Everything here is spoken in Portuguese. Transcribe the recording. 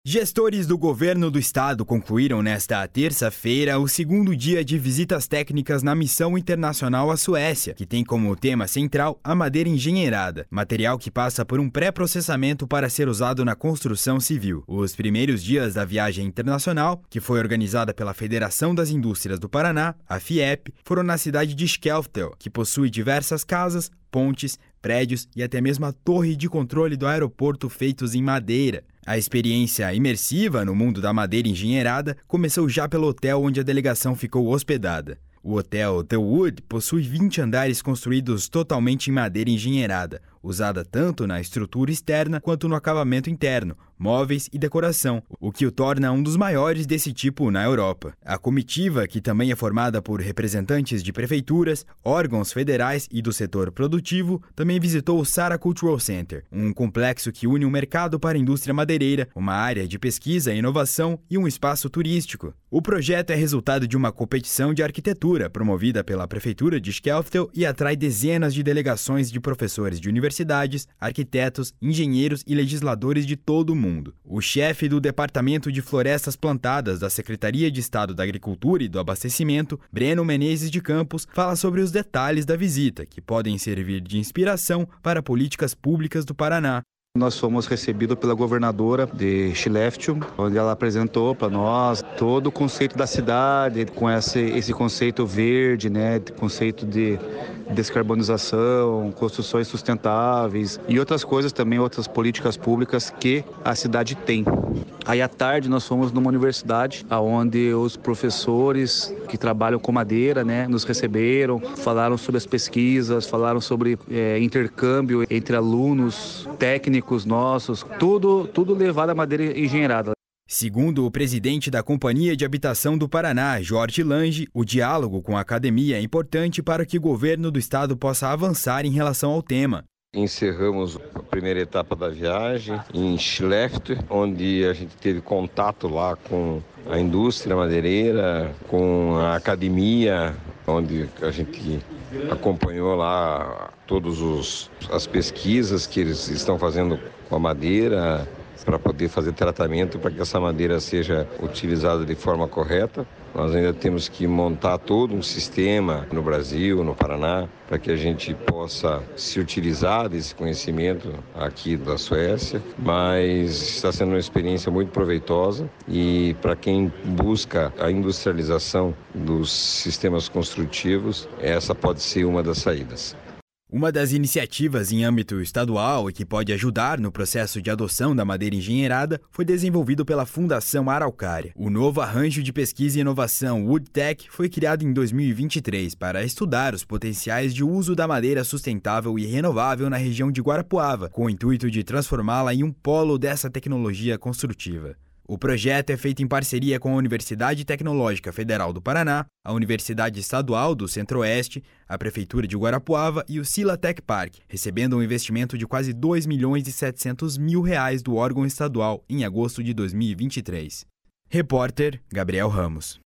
Gestores do governo do estado concluíram nesta terça-feira o segundo dia de visitas técnicas na missão internacional à Suécia, que tem como tema central a madeira engenheirada, material que passa por um pré-processamento para ser usado na construção civil. Os primeiros dias da viagem internacional, que foi organizada pela Federação das Indústrias do Paraná, a FIEP, foram na cidade de Skellefteå, que possui diversas casas, pontes, prédios e até mesmo a torre de controle do aeroporto feitos em madeira. A experiência imersiva no mundo da madeira engenheirada começou já pelo hotel onde a delegação ficou hospedada. O hotel The Wood possui 20 andares construídos totalmente em madeira engenheirada, usada tanto na estrutura externa quanto no acabamento interno, móveis e decoração, o que o torna um dos maiores desse tipo na Europa. A comitiva, que também é formada por representantes de prefeituras, órgãos federais e do setor produtivo, também visitou o Sara Cultural Center, um complexo que une um mercado para a indústria madeireira, uma área de pesquisa e inovação e um espaço turístico. O projeto é resultado de uma competição de arquitetura promovida pela Prefeitura de Skellefteå e atrai dezenas de delegações de professores de universidades, arquitetos, engenheiros e legisladores de todo o mundo. O chefe do Departamento de Florestas Plantadas da Secretaria de Estado da Agricultura e do Abastecimento, Breno Menezes de Campos, fala sobre os detalhes da visita, que podem servir de inspiração para políticas públicas do Paraná. Nós fomos recebidos pela governadora de Skellefteå, onde ela apresentou para nós todo o conceito da cidade, com esse conceito verde, conceito de descarbonização, construções sustentáveis e outras coisas também, outras políticas públicas que a cidade tem. Aí à tarde nós fomos numa universidade onde os professores que trabalham com madeira, nos receberam, falaram sobre as pesquisas, falaram sobre intercâmbio entre alunos, técnicos nossos, tudo levado à madeira engenheirada. Segundo o presidente da Companhia de Habitação do Paraná, Jorge Lange, o diálogo com a academia é importante para que o governo do estado possa avançar em relação ao tema. Encerramos a primeira etapa da viagem em Skellefteå, onde a gente teve contato lá com a indústria madeireira, com a academia, onde a gente acompanhou lá todas as pesquisas que eles estão fazendo com a madeira, para poder fazer tratamento para que essa madeira seja utilizada de forma correta. Nós ainda temos que montar todo um sistema no Brasil, no Paraná, para que a gente possa se utilizar desse conhecimento aqui da Suécia, mas está sendo uma experiência muito proveitosa e para quem busca a industrialização dos sistemas construtivos, essa pode ser uma das saídas. Uma das iniciativas em âmbito estadual e que pode ajudar no processo de adoção da madeira engenheirada foi desenvolvido pela Fundação Araucária. O novo arranjo de pesquisa e inovação WoodTech foi criado em 2023 para estudar os potenciais de uso da madeira sustentável e renovável na região de Guarapuava, com o intuito de transformá-la em um polo dessa tecnologia construtiva. O projeto é feito em parceria com a Universidade Tecnológica Federal do Paraná, a Universidade Estadual do Centro-Oeste, a Prefeitura de Guarapuava e o Sila Tech Park, recebendo um investimento de quase R$2.700.000 do órgão estadual em agosto de 2023. Repórter Gabriel Ramos.